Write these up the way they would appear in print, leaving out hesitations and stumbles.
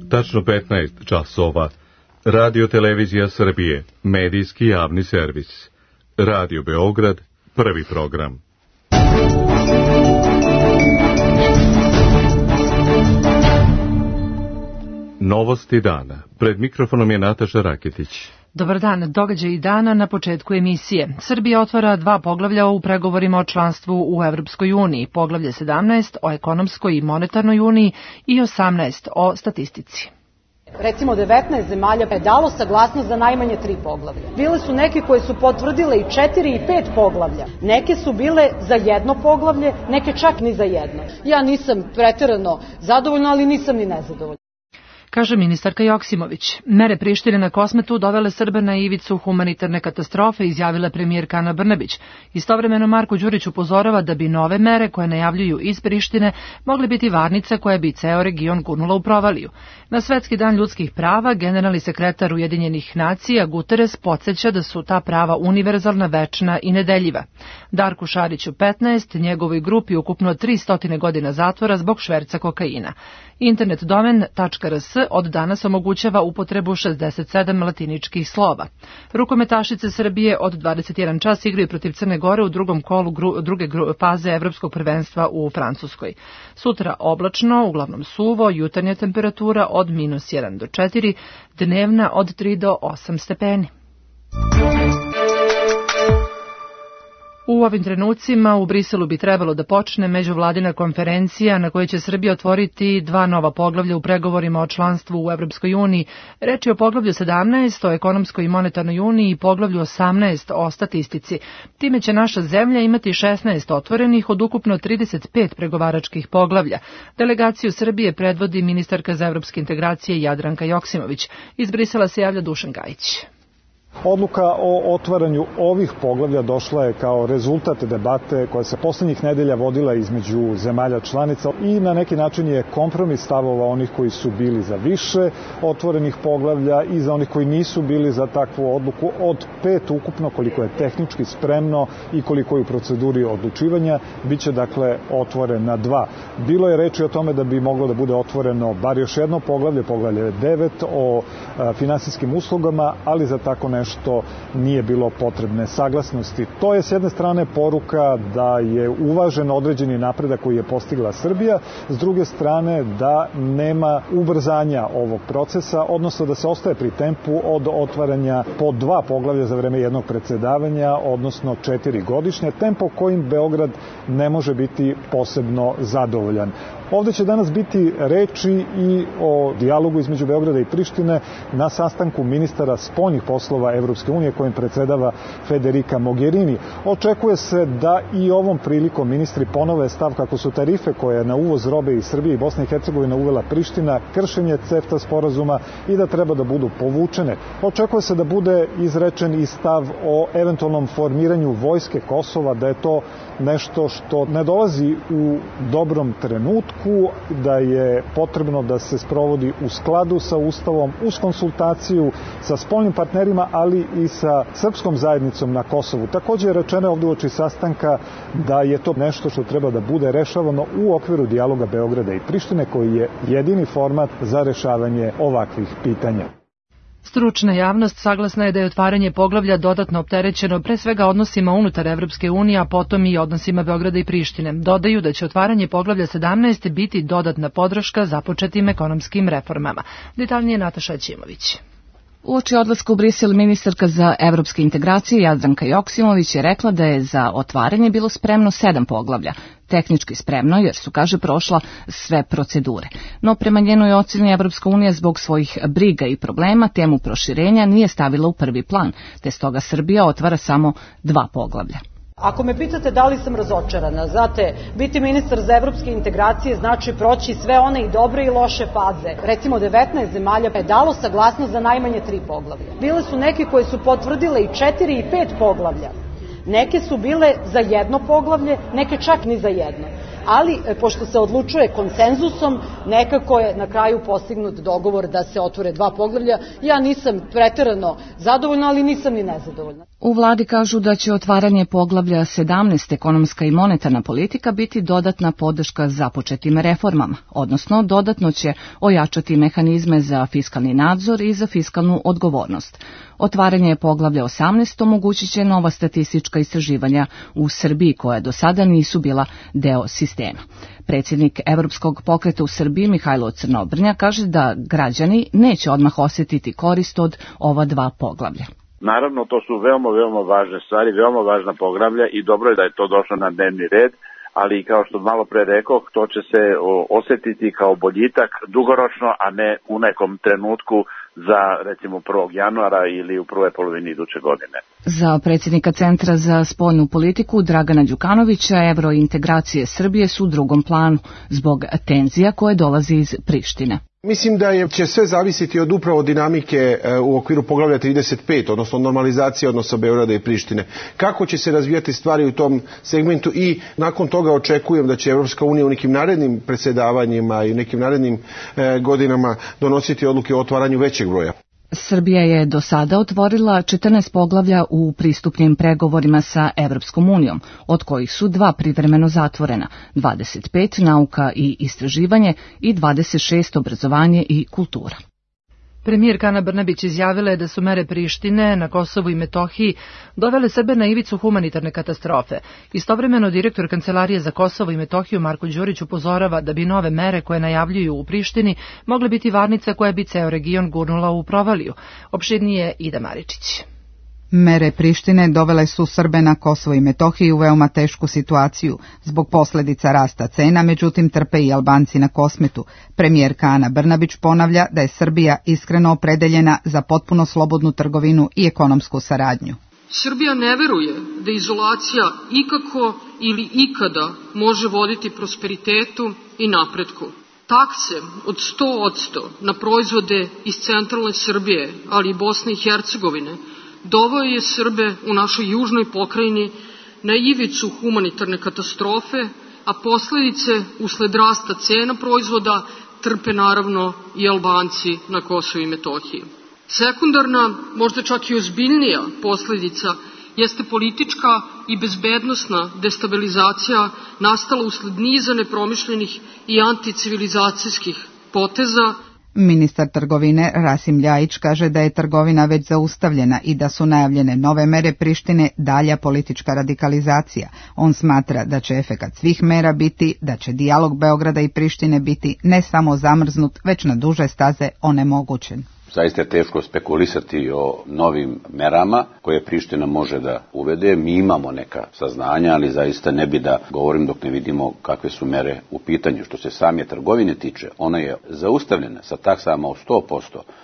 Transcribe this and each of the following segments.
tačno 15 časova. Radio Televizija Srbije, medijski javni servis. Radio Beograd, prvi program. Novosti dana. Pred mikrofonom je Nataša Raketić. Dobar dan, događaji dana na početku emisije. Srbija otvara 2 poglavlja u pregovorima o članstvu u Evropskoj uniji, poglavlje 17 o ekonomskoj i monetarnoj uniji i 18 o statistici. Recimo 19 zemalja je dalo saglasnost za najmanje 3 poglavlja. Bile su neke koje su potvrdile i 4 i 5 poglavlja. Neke su bile za jedno poglavlje, neke čak ni za jedno. Ja nisam preterano zadovoljna, ali nisam ni nezadovoljna. Kaže ministarka Joksimović. Mere Prištine na Kosmetu dovele Srbe na ivicu humanitarne katastrofe, izjavila premijerka Ana Brnabić. Istovremeno Marko Đurić upozorava da bi nove mere koje najavljuju iz Prištine mogle biti varnica koja bi ceo region gurnula u provaliju. Na Svetski dan ljudskih prava generalni sekretar Ujedinjenih nacija Guterres podsjeća da su ta prava univerzalna, večna i nedeljiva. Darku Šariću 15, njegovoj grupi ukupno 300 godina zatvora zbog šverca kokaina. Internet domen .rs od danas omogućava upotrebu 67 latiničkih slova. Rukometašice Srbije od 21 čas igraju protiv Crne Gore u drugom kolu druge faze Evropskog prvenstva u Francuskoj. Sutra oblačno, uglavnom suvo, jutarnja temperatura od -1 do 4, dnevna od 3 do 8 stepeni. U ovim trenucima u Briselu bi trebalo da počne međuvladina konferencija na kojoj će Srbija otvoriti 2 nova poglavlja u pregovorima o članstvu u Evropskoj uniji. Reč je o poglavlju 17 o ekonomskoj i monetarnoj uniji i poglavlju 18 o statistici. Time će naša zemlja imati 16 otvorenih od ukupno 35 pregovaračkih poglavlja. Delegaciju Srbije predvodi ministarka za evropske integracije Jadranka Joksimović. Iz Brisela se javlja Dušan Gajić. Odluka o otvaranju ovih poglavlja došla je kao rezultat debate koja se poslednjih nedelja vodila između zemalja članica i na neki način je kompromis stavova onih koji su bili za više otvorenih poglavlja i za onih koji nisu bili za takvu odluku. Od 5 ukupno, koliko je tehnički spremno i koliko je u proceduri odlučivanja, bit će dakle otvorena 2. Bilo je reči o tome da bi moglo da bude otvoreno bar još jedno poglavlje, poglavlje 9 o finansijskim uslugama, ali za tako nešto nije bilo potrebne saglasnosti. To je s jedne strane poruka da je uvažen određeni napredak koji je postigla Srbija, s druge strane da nema ubrzanja ovog procesa, odnosno da se ostaje pri tempu od otvaranja po 2 poglavlja za vreme jednog predsedavanja, odnosno 4 godišnje, tempo kojim Beograd ne može biti posebno zadovoljan. Ovde će danas biti reči i o dijalogu između Beograda i Prištine na sastanku ministara spoljnih poslova Evropske unije kojim predsedava Federica Mogherini. Očekuje se da i ovom prilikom ministri ponove stav kako su tarife koje je na uvoz robe iz Srbije i Bosne i Hercegovine uvela Priština kršenje CEFTA sporazuma i da treba da budu povučene. Očekuje se da bude izrečen i stav o eventualnom formiranju vojske Kosova, da je to nešto što ne dolazi u dobrom trenutku, da je potrebno da se sprovodi u skladu sa Ustavom, uz konsultaciju sa spoljnim partnerima, ali i sa srpskom zajednicom na Kosovu. Također je rečeno ovdje uoči sastanka da je to nešto što treba da bude rešavano u okviru dijaloga Beograda i Prištine, koji je jedini format za rešavanje ovakvih pitanja. Stručna javnost saglasna je da je otvaranje poglavlja dodatno opterećeno pre svega odnosima unutar Evropske unije, a potom i odnosima Beograda i Prištine. Dodaju da će otvaranje poglavlja 17 biti dodatna podrška započetim ekonomskim reformama. Detaljnije Nataša Ćimović. Uoči odlaska u Brisel ministarka za evropske integracije Jadranka Joksimović je rekla da je za otvaranje bilo spremno 7 poglavlja. Tehnički spremno jer su, kaže, prošla sve procedure. No prema njenoj ocjeni Evropska unija zbog svojih briga i problema temu proširenja nije stavila u prvi plan, te stoga Srbija otvara samo 2 poglavlja. Ako me pitate da li sam razočarana, znate, biti ministar za evropske integracije znači proći sve one i dobre i loše faze. Recimo 19 zemalja je dalo saglasnost za najmanje 3 poglavlja. Bile su neke koje su potvrdile i 4 i 5 poglavlja. Neke su bile za jedno poglavlje, neke čak ni za jedno. ali pošto se odlučuje konsenzusom, nekako je na kraju postignut dogovor da se otvore 2 poglavlja. Ja nisam preterano zadovoljna, ali nisam ni nezadovoljna. U vladi kažu da će otvaranje poglavlja 17 ekonomska i monetarna politika biti dodatna podrška započetim reformama, odnosno dodatno će ojačati mehanizme za fiskalni nadzor i za fiskalnu odgovornost. Otvaranje poglavlja 18 omogućit će nova statistička istraživanja u Srbiji koja do sada nisu bila deo sistema. Predsjednik Evropskog pokreta u Srbiji Mihajlo Crnobrnja kaže da građani neće odmah osjetiti korist od ova 2 poglavlja. Naravno, to su veoma važne stvari, veoma važna poglavlja i dobro je da je to došlo na dnevni red, ali kao što malo pre rekao, to će se osjetiti kao boljitak dugoročno, a ne u nekom trenutku za recimo 1. januara ili u prvoj polovini iduće godine. Za predsjednika Centra za spoljnu politiku Dragana Đukanovića evrointegracije Srbije su u drugom planu zbog tenzija koje dolazi iz Prištine. Mislim da će sve zavisiti od upravo dinamike u okviru poglavlja 35, odnosno normalizacije odnosa Beograda i Prištine. Kako će se razvijati stvari u tom segmentu i nakon toga očekujem da će Evropska unija u nekim narednim predsjedavanjima i u nekim narednim godinama donositi odluke o otvaranju većeg broja. Srbija je do sada otvorila 14 poglavlja u pristupnim pregovorima sa Evropskom unijom, od kojih su 2 privremeno zatvorena, 25 nauka i istraživanje i 26 obrazovanje i kultura. Premijerka Ana Brnabić izjavila je da su mere Prištine na Kosovu i Metohiji dovele Srbe na ivicu humanitarne katastrofe. Istovremeno direktor Kancelarije za Kosovo i Metohiju Marko Đurić upozorava da bi nove mere koje najavljuju u Prištini mogle biti varnica koja bi ceo region gurnula u provaliju. Opširnije Ida Maričić. Mere Prištine dovele su Srbe na Kosovo i Metohiji u veoma tešku situaciju. Zbog posljedica rasta cena, međutim trpe i Albanci na Kosmetu. Premijerka Ana Brnabić ponavlja da je Srbija iskreno opredeljena za potpuno slobodnu trgovinu i ekonomsku saradnju. Srbija ne veruje da izolacija ikako ili ikada može voditi prosperitetu i napretku. Takse od 100% na proizvode iz centralne Srbije, ali i Bosne i Hercegovine, doveo je Srbe u našoj južnoj pokrajini na ivicu humanitarne katastrofe, a posljedice usled rasta cena proizvoda trpe naravno i Albanci na Kosovu i Metohiji. Sekundarna, možda čak i ozbiljnija posljedica jeste politička i bezbednosna destabilizacija nastala usled niza nepromišljenih i anticivilizacijskih poteza. Ministar trgovine Rasim Ljajić kaže da je trgovina već zaustavljena i da su najavljene nove mere Prištine dalja politička radikalizacija. On smatra da će efekat svih mera biti da će dijalog Beograda i Prištine biti ne samo zamrznut, već na duže staze onemogućen. Zaista je teško spekulisati o novim merama koje Priština može da uvede. Mi imamo neka saznanja, ali zaista ne bi da govorim dok ne vidimo kakve su mere u pitanju. Što se same trgovine tiče, ona je zaustavljena sa taksama od 100%,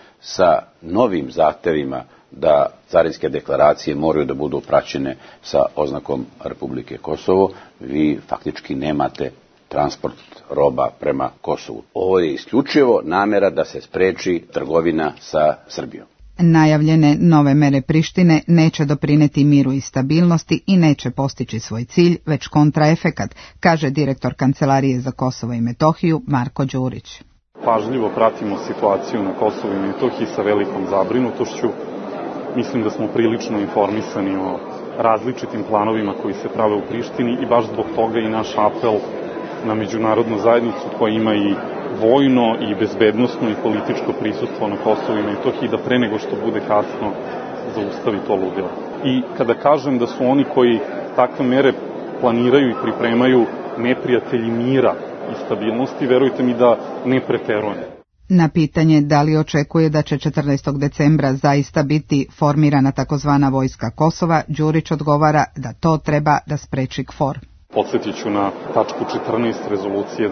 sa novim zahtevima da carinske deklaracije moraju da budu praćene sa oznakom Republike Kosovo. Vi faktički nemate transport roba prema Kosovu. Ovo je isključivo namera da se spreči trgovina sa Srbijom. Najavljene nove mere Prištine neće doprineti miru i stabilnosti i neće postići svoj cilj, već kontraefekat, kaže direktor Kancelarije za Kosovo i Metohiju Marko Đurić. Pažljivo pratimo situaciju na Kosovu i Metohiji sa velikom zabrinutošću. Mislim da smo prilično informisani o različitim planovima koji se prave u Prištini i baš zbog toga i naš apel na međunarodnu zajednicu koja ima i vojno i bezbednosno i političko prisustvo na Kosovu i Metohiji da pre nego što bude kasno zaustavi to ludilo. I kada kažem da su oni koji takve mere planiraju i pripremaju neprijatelji mira i stabilnosti, verujte mi da ne preterujem. Na pitanje da li očekuje da će 14. decembra zaista biti formirana takozvana vojska Kosova, Đurić odgovara da to treba da spreči KFOR. Podsjetit ću na tačku 14 rezolucije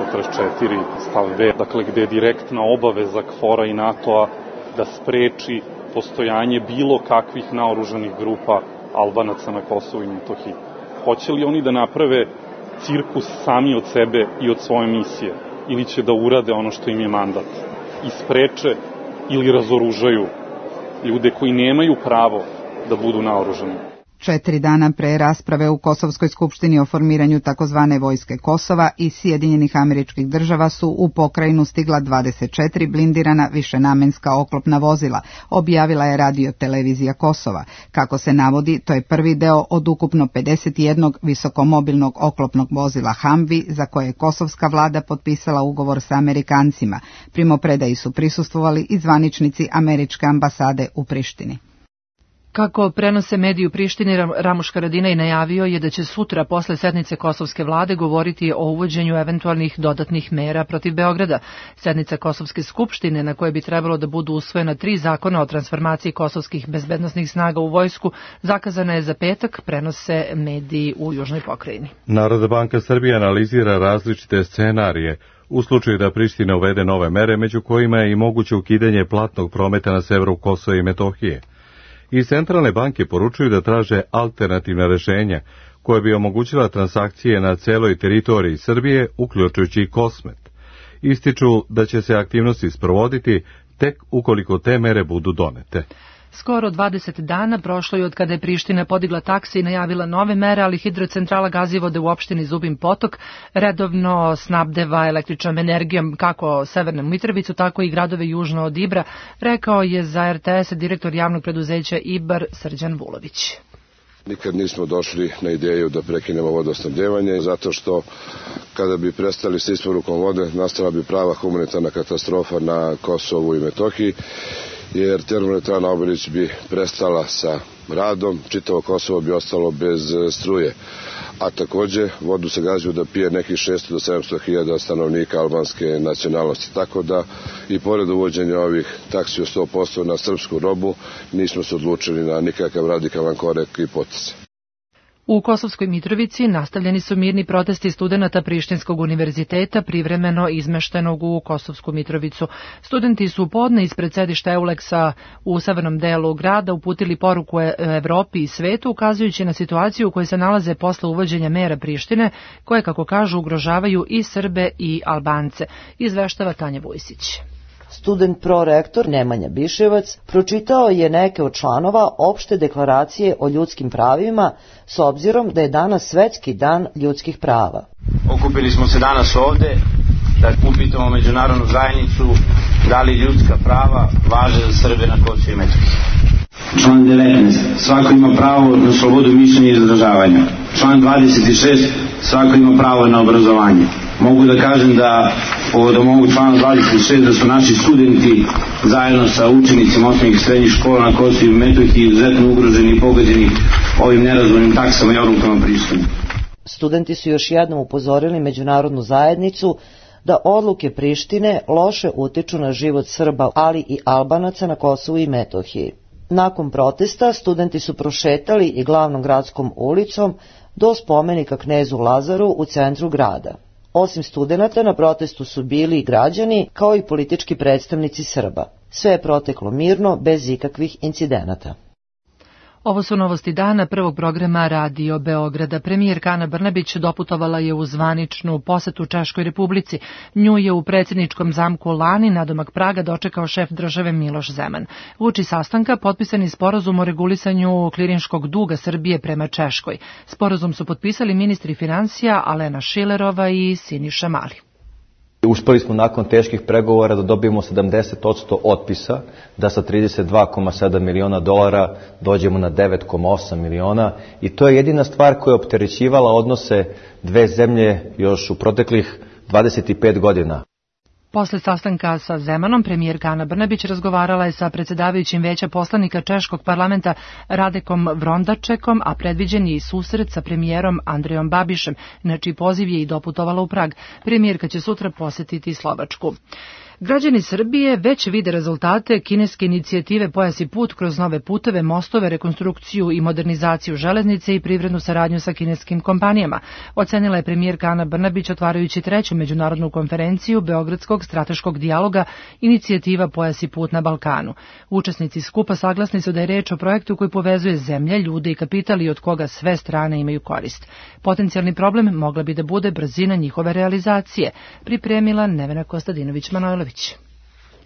1244 stav B, dakle gde je direktna obaveza KFOR-a i NATO-a da spreči postojanje bilo kakvih naoružanih grupa Albanaca na Kosovu i Metohiji. Hoće li oni da naprave cirkus sami od sebe i od svoje misije ili će da urade ono što im je mandat i spreče ili razoružaju ljude koji nemaju pravo da budu naoružani? 4 dana pre rasprave u Kosovskoj skupštini o formiranju takozvane vojske Kosova i Sjedinjenih Američkih Država su u pokrajinu stigla 24 blindirana višenamenska oklopna vozila, objavila je Radio televizija Kosova. Kako se navodi, to je prvi deo od ukupno 51 visokomobilnog oklopnog vozila Humvee za koje je kosovska vlada potpisala ugovor sa Amerikancima. Primopredaji su prisustvovali i zvaničnici američke ambasade u Prištini. Kako prenose mediji u Prištini, Ramuš Haradinaj najavio je da će sutra posle sednice kosovske vlade govoriti o uvođenju eventualnih dodatnih mera protiv Beograda. Sednica Kosovske skupštine, na kojoj bi trebalo da budu usvojena 3 zakona o transformaciji kosovskih bezbednosnih snaga u vojsku, zakazana je za petak, prenose mediji u Južnoj pokrajini. Narodna banka Srbije analizira različite scenarije u slučaju da Priština uvede nove mere, među kojima je i moguće ukidanje platnog prometa na severu Kosova i Metohije. Iz centralne banke poručuju da traže alternativna rešenja koje bi omogućila transakcije na celoj teritoriji Srbije, uključujući i Kosmet. Ističu da će se aktivnosti sprovoditi tek ukoliko te mere budu donete. Skoro 20 dana prošlo je od kada je Priština podigla takse i najavila nove mere, ali hidrocentrala Gazivode u opštini Zubin Potok redovno snabdeva električnom energijom kako Severnu Mitrovicu, tako i gradove južno od Ibra, rekao je za RTS direktor javnog preduzeća Ibar Srđan Vulović. Nikad nismo došli na ideju da prekinemo vodosnabdevanje, zato što kada bi prestali sa isporukom vode, nastala bi prava humanitarna katastrofa na Kosovu i Metohiji, jer termoelektrana Obilić bi prestala sa radom, čitavo Kosovo bi ostalo bez struje. A takođe vodu se gađaju da pije nekih 600 do 700 hiljada stanovnika albanske nacionalnosti. Tako da i pored uvođenja ovih taksi od 100% na srpsku robu, nismo se odlučili na nikakav radikalan korak i potez. U Kosovskoj Mitrovici nastavljeni su mirni protesti studenata Prištinskog univerziteta privremeno izmeštenog u Kosovsku Mitrovicu. Studenti su podne ispred sedišta Euleksa u severnom delu grada uputili poruku Evropi i svetu, ukazujući na situaciju u kojoj se nalaze posle uvođenja mera Prištine, koje, kako kažu, ugrožavaju i Srbe i Albance. Izveštava Tanja Vujsić. Student prorektor Nemanja Biševac pročitao je neke od članova opšte deklaracije o ljudskim pravima s obzirom da je danas Svetski dan ljudskih prava. Okupili smo se danas ovde da upitamo međunarodnu zajednicu da li ljudska prava važe za Srbe na Kosovu i Metohiji. Član 19. Svako ima pravo na slobodu mišljenja i izražavanja. Član 26. Svako ima pravo na obrazovanje. Mogu da kažem da povodom ovog člana 26 da su naši studenti zajedno sa učenicima osnovnih i srednjih škola na Kosovu i Metohiji izuzetno ugroženi i pogođeni ovim nerazvojnim taksama i odlukama Prištine. Studenti su još jednom upozorili međunarodnu zajednicu da odluke Prištine loše utiču na život Srba, ali i Albanaca na Kosovu i Metohiji. Nakon protesta studenti su prošetali i glavnom gradskom ulicom do spomenika knezu Lazaru u centru grada. Osim studenata, na protestu su bili i građani, kao i politički predstavnici Srba. Sve je proteklo mirno, bez ikakvih incidenata. Ovo su novosti dana prvog programa Radio Beograda. Premijerka Ana Brnabić doputovala je u zvaničnu posetu Češkoj Republici. Nju je u predsjedničkom zamku Lani, nadomak Praga, dočekao šef države Miloš Zeman. Uoči sastanka potpisani sporazum o regulisanju klirinškog duga Srbije prema Češkoj. Sporazum su potpisali ministri financija Alena Šilerova i Siniša Mali. Uspeli smo nakon teških pregovora da dobijemo 70% otpisa, da sa 32,7 miliona dolara dođemo na 9,8 miliona i to je jedina stvar koja je opterećivala odnose dve zemlje još u proteklih 25 godina. Posle sastanka sa Zemanom, premijerka Ana Brnabić razgovarala je sa predsjedavajućim veća poslanika Češkog parlamenta Radekom Vrondačekom, a predviđen je i susret sa premijerom Andrejom Babišem, na čiji poziv je i doputovala u Prag. Premijerka će sutra posjetiti Slovačku. Građani Srbije već vide rezultate kineske inicijative Pojas i put kroz nove puteve, mostove, rekonstrukciju i modernizaciju železnice i privrednu saradnju sa kineskim kompanijama, ocenila je premijerka Ana Brnabić otvarajući 3. međunarodnu konferenciju Beogradskog strateškog dijaloga Inicijativa Pojas i put na Balkanu. Učesnici skupa saglasni su da je reč o projektu koji povezuje zemlje, ljude i kapital i od koga sve strane imaju korist. Potencijalni problem mogla bi da bude brzina njihove realizacije, pripremila Nevena Kostadinović-Manojlović.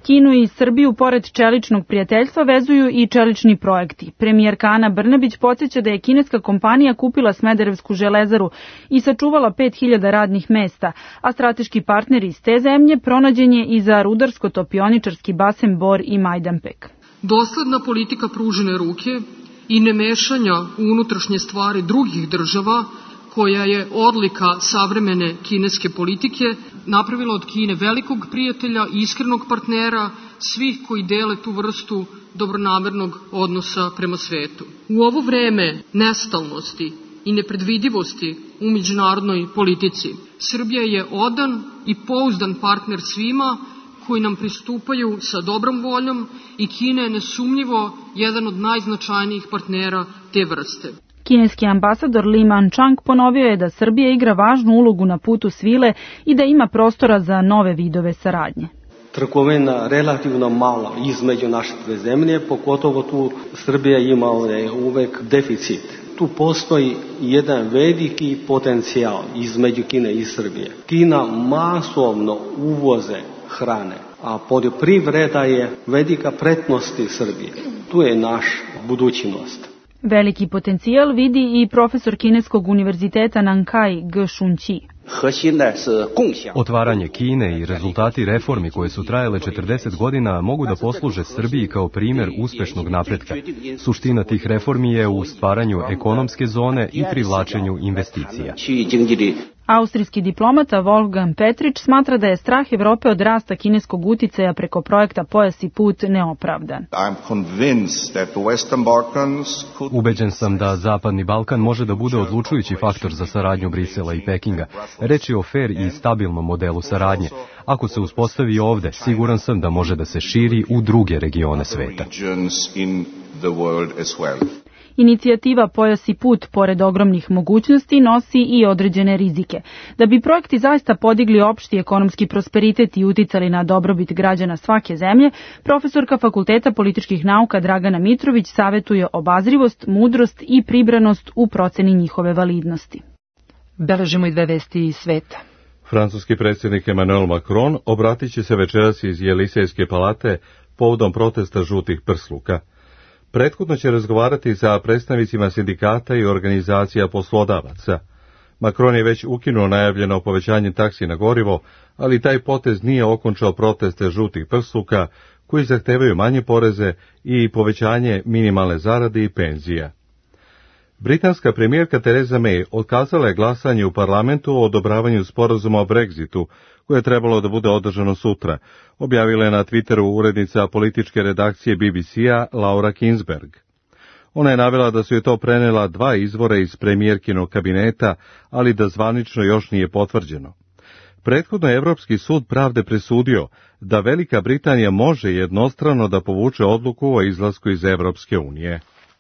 Kinu i Srbiju pored čeličnog prijateljstva vezuju i čelični projekti. Premijerka Ana Brnabić podsjeća da je kineska kompanija kupila Smederevsku železaru i sačuvala 5000 radnih mesta, a strateški partner iz te zemlje pronađen je i za rudarsko-topioničarski basen Bor i Majdanpek. Dosledna politika pružene ruke i nemešanja u unutrašnje stvari drugih država, koja je odlika savremene kineske politike, napravila od Kine velikog prijatelja, iskrenog partnera, svih koji dele tu vrstu dobronamernog odnosa prema svetu. U ovo vreme nestalnosti i nepredvidivosti u međunarodnoj politici, Srbija je odan i pouzdan partner svima koji nam pristupaju sa dobrom voljom i Kina je nesumnjivo jedan od najznačajnijih partnera te vrste. Kineski ambasador Li Manchang ponovio je da Srbija igra važnu ulogu na putu svile i da ima prostora za nove vidove saradnje. Trgovina relativno mala između naše dve zemlje, pogotovo tu Srbija ima uvek deficit. Tu postoji jedan veliki potencijal između Kine i Srbije. Kina masovno uvoze hrane, a poljoprivreda je velika prednost Srbije. Tu je naš budućnost. Veliki potencijal vidi i profesor Kineskog univerziteta Nankai Ge Shunqi. Otvaranje Kine i rezultati reformi koje su trajale 40 godina mogu da posluže Srbiji kao primjer uspešnog napretka. Suština tih reformi je u stvaranju ekonomske zone i privlačenju investicija. Austrijski diplomata Wolfgang Petrić smatra da je strah Evrope od rasta kineskog uticaja preko projekta Pojas i put neopravdan. Ubeđen sam da Zapadni Balkan može da bude odlučujući faktor za saradnju Brisela i Pekinga. Reč je o fer i stabilnom modelu saradnje. Ako se uspostavi ovde, siguran sam da može da se širi u druge regione sveta. Inicijativa Pojas i put, pored ogromnih mogućnosti, nosi i određene rizike. Da bi projekti zaista podigli opšti ekonomski prosperitet i uticali na dobrobit građana svake zemlje, profesorka Fakulteta političkih nauka Dragana Mitrović savetuje obazrivost, mudrost i pribranost u proceni njihove validnosti. Beležimo i dve vesti iz sveta. Francuski predsjednik Emmanuel Macron obratit će se večeras iz Jelisejske palate povodom protesta žutih prsluka. Prethodno će razgovarati sa predstavnicima sindikata i organizacija poslodavaca. Macron je već ukinuo najavljeno povećanje taksi na gorivo, ali taj potez nije okončao proteste žutih prsluka koji zahtevaju manje poreze i povećanje minimalne zarade i penzija. Britanska premijerka Theresa May otkazala je glasanje u parlamentu o odobravanju sporazuma o Brexitu, koje je trebalo da bude održano sutra, objavila je na Twitteru urednica političke redakcije BBC-a Laura Kinsberg. Ona je navela da su je to prenela dva izvora iz premijerkinog kabineta, ali da zvanično još nije potvrđeno. Prethodno je Evropski sud pravde presudio da Velika Britanija može jednostrano da povuče odluku o izlasku iz Evropske unije.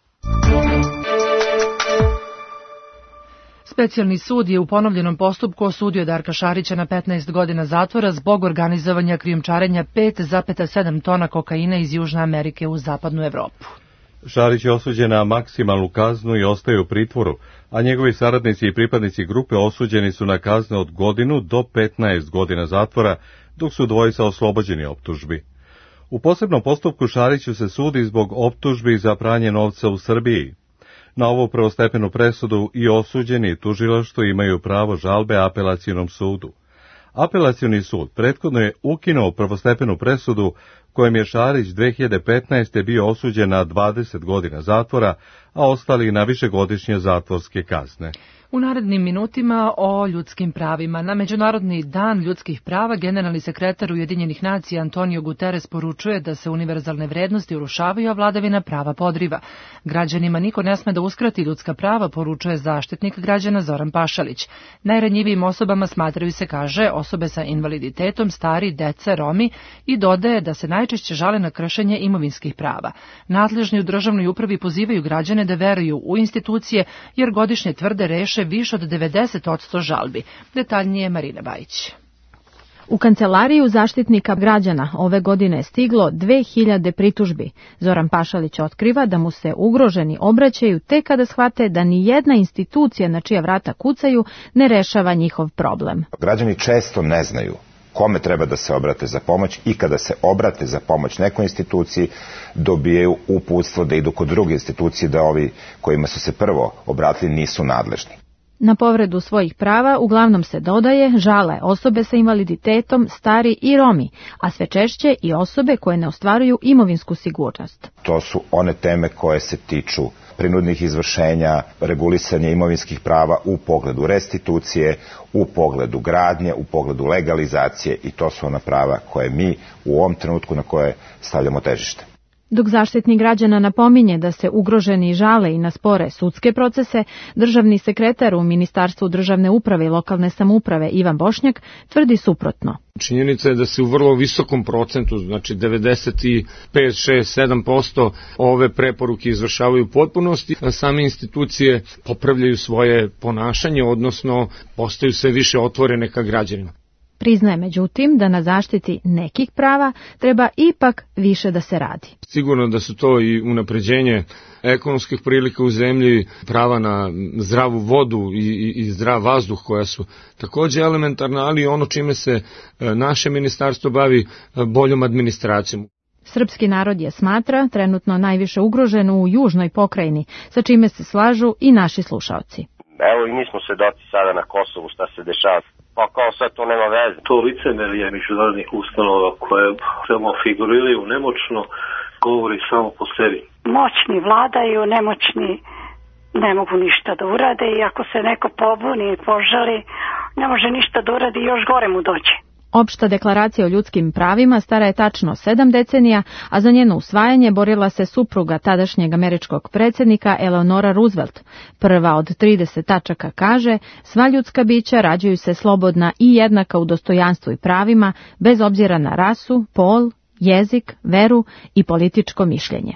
Specijalni sud je u ponovljenom postupku osudio Darka Šarića na 15 godina zatvora zbog organizovanja krijumčarenja 5,7 tona kokaina iz Južne Amerike u zapadnu Evropu. Šarić je osuđen na maksimalnu kaznu i ostaje u pritvoru, a njegovi saradnici i pripadnici grupe osuđeni su na kazne od 1 do 15 godina zatvora, dok su dvojica oslobođeni optužbi. U posebnom postupku Šariću se sudi zbog optužbi za pranje novca u Srbiji. Na ovu prvostepenu presudu i osuđeni i tužilaštvo imaju pravo žalbe apelacionom sudu. Apelacioni sud prethodno je ukinuo prvostepenu presudu kojem je Šarić 2015. bio osuđen na 20 godina zatvora, a ostali na višegodišnje zatvorske kazne. U narednim minutima o ljudskim pravima. Na Međunarodni dan ljudskih prava generalni sekretar Ujedinjenih nacija Antonio Guterres poručuje da se univerzalne vrednosti urušavaju, a vladavina prava podriva. Građanima niko ne sme da uskrati ljudska prava, poručuje zaštitnik građana Zoran Pašalić. Najranjivijim osobama smatraju se, kaže, osobe sa invaliditetom, stari, deca, Romi i dodaje da se najčešće žale na kršenje imovinskih prava. Nadležni u državnoj upravi pozivaju građane da veruju u institucije, jer godišnje tvrde reše više od 90% žalbi. Detaljnije Marina Bajić. U kancelariju zaštitnika građana ove godine je stiglo 2000 pritužbi. Zoran Pašalić otkriva da mu se ugroženi obraćaju tek kada shvate da ni jedna institucija na čija vrata kucaju ne rešava njihov problem. Građani često ne znaju kome treba da se obrate za pomoć i kada se obrate za pomoć nekoj instituciji dobijaju uputstvo da idu kod druge institucije, da ovi kojima su se prvo obratili nisu nadležni. Na povredu svojih prava uglavnom se dodaje žale osobe sa invaliditetom, stari i Romi, a sve češće i osobe koje ne ostvaruju imovinsku sigurnost. To su one teme koje se tiču prinudnih izvršenja, regulisanja imovinskih prava u pogledu restitucije, u pogledu gradnje, u pogledu legalizacije i to su ona prava koje mi u ovom trenutku na koje stavljamo težište. Dok Zaštitnik građana napominje da se ugroženi žale i na spore sudske procese, državni sekretar u Ministarstvu državne uprave i lokalne samouprave Ivan Bošnjak tvrdi suprotno. Činjenica je da se u vrlo visokom procentu, znači 95, 6, 7% ove preporuke izvršavaju u potpunosti, a same institucije popravljaju svoje ponašanje, odnosno postaju sve više otvorene ka građanima. Priznaje međutim da na zaštiti nekih prava treba ipak više da se radi. Sigurno da su to i unapređenje ekonomskih prilika u zemlji, prava na zdravu vodu i zdrav vazduh koja su takođe elementarna, ali ono čime se naše ministarstvo bavi boljom administracijom. Srpski narod je smatra trenutno najviše ugrožen u južnoj pokrajini, sa čime se slažu i naši slušaoci. Evo i mi smo svedoci sada na Kosovu šta se dešava. Pa kao sad to nema veze. To licemerje međunarodnih ustanova koje samo figuriraju nemoćno govori samo po sebi. Moćni vladaju, nemoćni ne mogu ništa da urade i ako se neko pobuni i požali, ne može ništa da uradi i još gore mu dođe. Opšta deklaracija o ljudskim pravima stara je tačno 7 decenija, a za njeno usvajanje borila se supruga tadašnjeg američkog predsjednika Eleonora Roosevelt. Prva od 30 tačaka kaže: sva ljudska bića rađaju se slobodna i jednaka u dostojanstvu i pravima, bez obzira na rasu, pol, jezik, veru i političko mišljenje.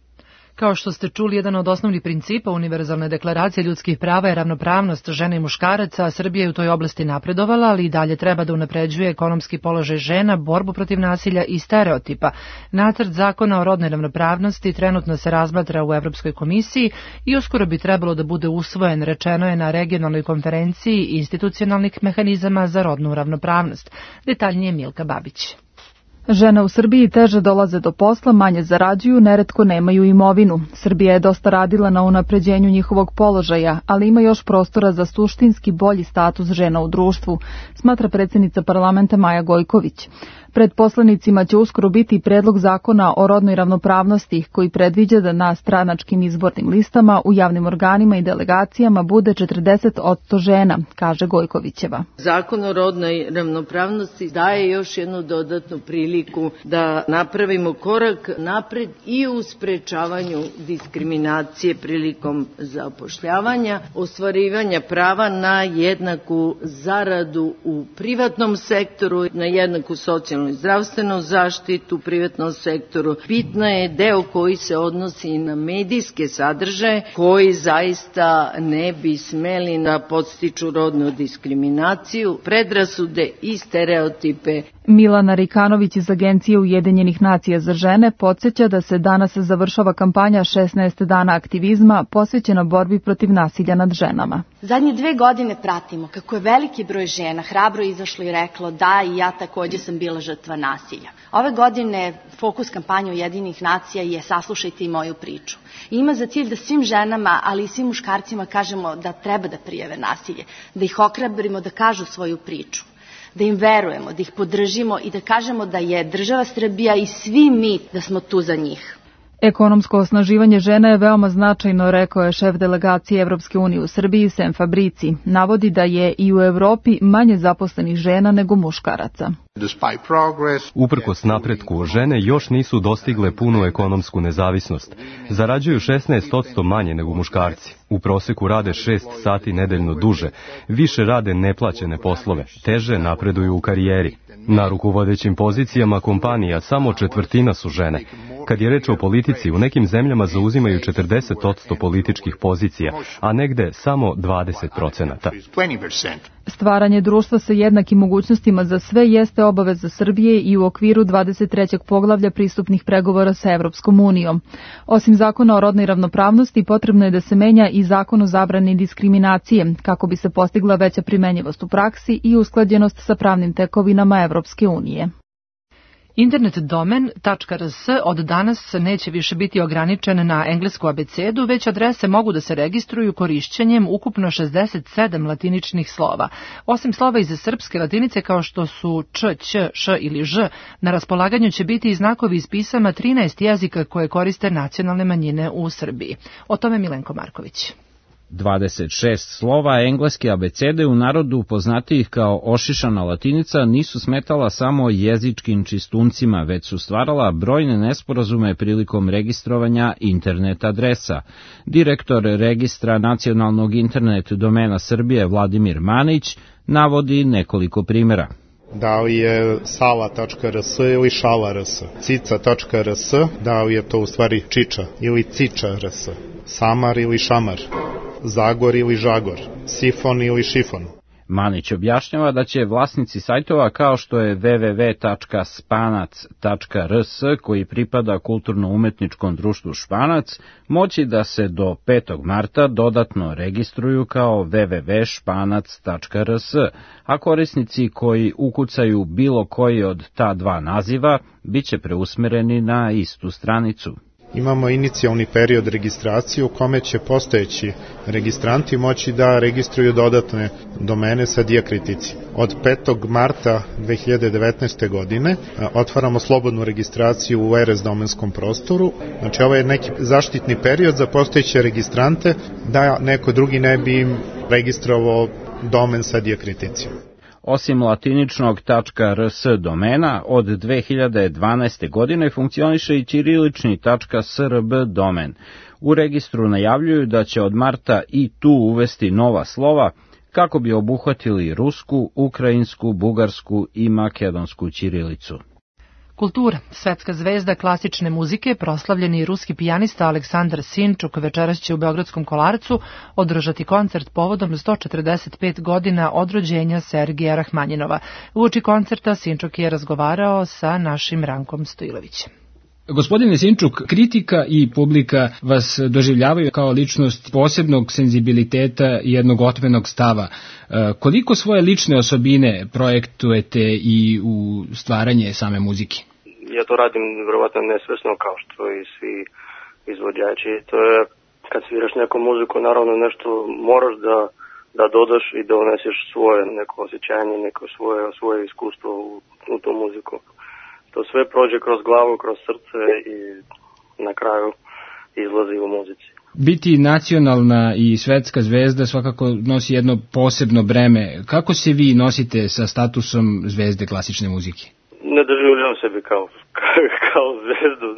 Kao što ste čuli, jedan od osnovnih principa Univerzalne deklaracije ljudskih prava je ravnopravnost žena i muškaraca, a Srbija je u toj oblasti napredovala, ali i dalje treba da unapređuje ekonomski položaj žena, borbu protiv nasilja i stereotipa. Nacrt zakona o rodnoj ravnopravnosti trenutno se razmatra u Evropskoj komisiji i uskoro bi trebalo da bude usvojen, rečeno je na regionalnoj konferenciji institucionalnih mehanizama za rodnu ravnopravnost. Detaljnije Milka Babić. Žene u Srbiji teže dolaze do posla, manje zarađuju, neretko nemaju imovinu. Srbija je dosta radila na unapređenju njihovog položaja, ali ima još prostora za suštinski bolji status žena u društvu, smatra predsjednica parlamenta Maja Gojković. Pred poslanicima će uskoro biti predlog zakona o rodnoj ravnopravnosti koji predviđa da na stranačkim izbornim listama u javnim organima i delegacijama bude 40% žena, kaže Gojkovićeva. Zakon o rodnoj ravnopravnosti daje još jednu dodatnu priliku da napravimo korak napred i u sprečavanju diskriminacije prilikom zapošljavanja, ostvarivanja prava na jednaku zaradu u privatnom sektoru, na jednaku socijalnu i zdravstvenu zaštitu u privatnom sektoru. Bitno je deo koji se odnosi i na medijske sadržaje koji zaista ne bi smeli da podstiču rodnu diskriminaciju, predrasude i stereotipe. Milana Rikanović iz Agencije Ujedinjenih nacija za žene podsjeća da se danas završava kampanja 16 dana aktivizma posvećena borbi protiv nasilja nad ženama. Zadnje 2 godine pratimo kako je veliki broj žena hrabro izašlo i reklo da i ja takođe sam bila žrtva nasilja. Ove godine fokus kampanje Ujedinjenih nacija je Saslušajte i moju priču. I ima za cilj da svim ženama, ali i svim muškarcima kažemo da treba da prijave nasilje, da ih ohrabrimo da kažu svoju priču, da im verujemo, da ih podržimo i da kažemo da je država Srbija i svi mi da smo tu za njih. Ekonomsko osnaživanje žena je veoma značajno, rekao je šef delegacije Evropske unije u Srbiji Sem Fabrici. Navodi da je i u Evropi manje zaposlenih žena nego muškaraca. Uprkos napretku, žene još nisu dostigle punu ekonomsku nezavisnost. Zarađuju 16% manje nego muškarci. U proseku rade 6 sati nedeljno duže, više rade neplaćene poslove, teže napreduju u karijeri. Na rukovodećim pozicijama kompanija samo 1/4 su žene. Kad je reč o politici, u nekim zemljama zauzimaju 40% političkih pozicija, a negde samo 20%. Stvaranje društva sa jednakim mogućnostima za sve jeste obaveza Srbije i u okviru 23. poglavlja pristupnih pregovora sa Evropskom unijom. Osim zakona o rodnoj ravnopravnosti, potrebno je da se menja i zakon o zabrani diskriminacije, kako bi se postigla veća primenjivost u praksi i usklađenost sa pravnim tekovinama Evropske unije. Internet domen .rs od danas neće više biti ograničen na englesku abecedu, već adrese mogu da se registruju korišćenjem ukupno 67 latiničnih slova. Osim slova iz srpske latinice kao što su č, ć, š ili ž, na raspolaganju će biti i znakovi iz pisama 13 jezika koje koriste nacionalne manjine u Srbiji. O tome Milenko Marković. 26 slova engleske abecede u narodu poznatijih kao ošišana latinica nisu smetala samo jezičkim čistuncima, već su stvarala brojne nesporazume prilikom registrovanja internet adresa. Direktor registra nacionalnog internet domena Srbije Vladimir Manić navodi nekoliko primjera. Da li je sala.rs ili šala.rs, cica.rs, da li je to u stvari čiča ili ciča.rs, samar ili šamar, Zagor ili Žagor, sifon ili šifon. Manić objašnjava da će vlasnici sajtova kao što je www.španac.rs, koji pripada kulturno-umetničkom društvu Španac, moći da se do 5. marta dodatno registruju kao www.španac.rs, a korisnici koji ukucaju bilo koji od ta dva naziva biće preusmereni na istu stranicu. Imamo inicijalni period registracije u kome će postojeći registranti moći da registruju dodatne domene sa dijakritici. Od 5. marta 2019. godine otvaramo slobodnu registraciju u RS domenskom prostoru. Znači ovo je neki zaštitni period za postojeće registrante da neko drugi ne bi im registrovao domen sa dijakriticijom. Osim latiničnog .rs domena, od 2012. godine funkcioniše i ćirilični .srb domen. U registru najavljuju da će od marta i tu uvesti nova slova kako bi obuhvatili rusku, ukrajinsku, bugarsku i makedonsku ćirilicu. Kultura. Svetska zvezda klasične muzike, proslavljeni ruski pijanista Aleksandar Sinčuk večeras će u Beogradskom Kolarcu održati koncert povodom 145 godina od rođenja Sergeja Rahmanjinova. Uoči koncerta Sinčuk je razgovarao sa našim Rankom Stojilovićem. Gospodine Sinčuk, kritika i publika vas doživljavaju kao ličnost posebnog senzibiliteta i jednog otvorenog stava. Koliko svoje lične osobine projektujete i u stvaranje same muzike? Ja to radim vjerovatno nesvesno kao što i svi izvođači. To je kad sviraš neku muziku, naravno nešto moraš da dodaš i da uneseš svoje neko osjećanje, neko svoje iskustvo u tu muziku. To sve prođe kroz glavu, kroz srce i na kraju izlazi u muzici. Biti nacionalna i svetska zvezda svakako nosi jedno posebno breme. Kako se vi nosite sa statusom zvezde klasične muzike? Ne doživljavam sebi kao zvezdu,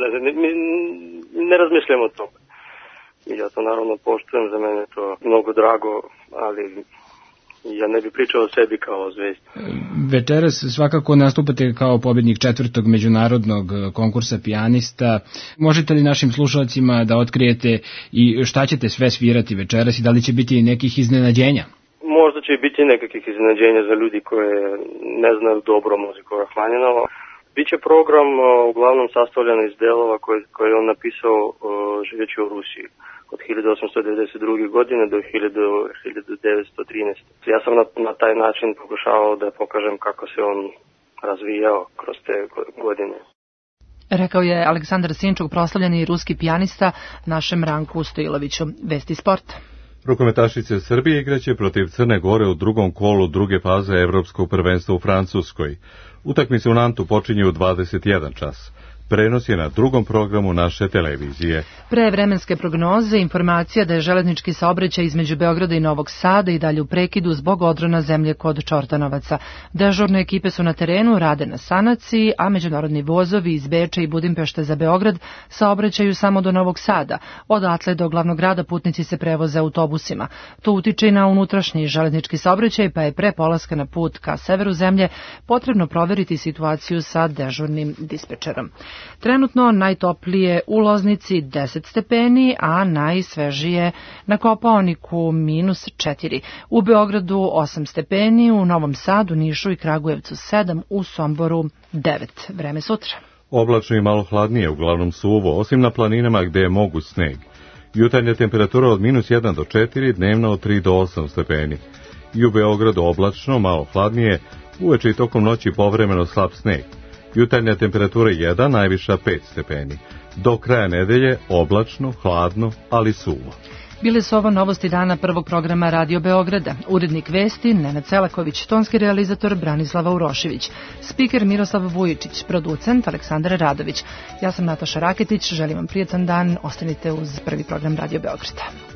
ne razmišljam o tome. Ja to naravno poštujem, za mene to mnogo drago, ali ja ne bih pričao o sebi kao o zvezdi. Večeras svakako nastupate kao pobjednik 4. međunarodnog konkursa pijanista. Možete li našim slušalcima da otkrijete i šta ćete sve svirati večeras i da li će biti nekih iznenađenja? Možda će biti nekakvih iznenađenja za ljudi koje ne znaju dobro muziku Rahmanjinova. Biće program uglavnom sastavljen iz delova koje je on napisao živeći u Rusiji od 1892. godine do 1913. Ja sam na taj način pokušavao da pokažem kako se on razvijao kroz te godine. Rekao je Aleksandar Sinčuk, proslavljeni ruski pijanista, našem Ranku Stojiloviću. Vesti sporta. Rukometašice Srbije igraće protiv Crne Gore u drugom kolu druge faze Evropskog prvenstva u Francuskoj. Utakmice u Nantu počinju u 21 čas. Prenos je na drugom programu naše televizije. Pre vremenske prognoze, informacija da je železnički saobraćaj između Beograda i Novog Sada i dalje u prekidu zbog odrona zemlje kod Čortanovaca. Dežurne ekipe su na terenu, rade na sanaciji, a međunarodni vozovi iz Beča i Budimpešte za Beograd saobraćaju samo do Novog Sada. Odatle do glavnog grada putnici se prevoze autobusima. To utiče i na unutrašnji železnički saobraćaj, pa je pre polaska na put ka severu zemlje potrebno proveriti situaciju sa dežurnim dispečerom. Trenutno najtoplije u Loznici 10 stepeni, a najsvežije na Kopaoniku -4. U Beogradu 8 stepeni, u Novom Sadu, Nišu i Kragujevcu 7, u Somboru 9. Vreme sutra. Oblačno i malo hladnije, uglavnom suvo, osim na planinama gde je moguć sneg. Jutarnja temperatura od -1 do 4, dnevna od 3 do 8 stepeni. I u Beogradu oblačno, malo hladnije, uveče i tokom noći povremeno slab sneg. Jutarnja temperatura 1, najviša 5 stepeni. Do kraja nedelje oblačno, hladno, ali suvo. Bile su ovo novosti dana prvog programa Radio Beograda. Urednik vesti Nenad Selaković, tonski realizator Branislava Urošević, spiker Miroslav Vujičić, producent Aleksandar Radović. Ja sam Nataša Raketić, želim vam prijetan dan, ostanite uz prvi program Radio Beograda.